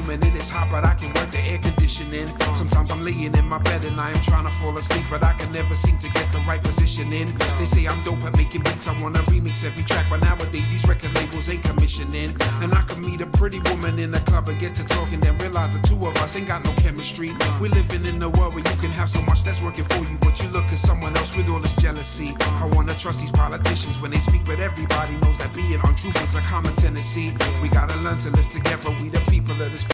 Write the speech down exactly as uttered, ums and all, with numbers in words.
woman, it is hot, but I can work the air conditioning. Sometimes I'm laying in my bed and I am trying to fall asleep, but I can never seem to get the right position in. They say I'm dope at making beats, I wanna remix every track, but nowadays these record labels ain't commissioning. And I can meet a pretty woman in a club and get to talking, then realize the two of us ain't got no chemistry. We're living in a world where you can have so much that's working for you, but you look at someone else with all this jealousy. I wanna trust these politicians when they speak, but everybody knows that being untruthful is a common tendency. We gotta learn to live together, we the people of this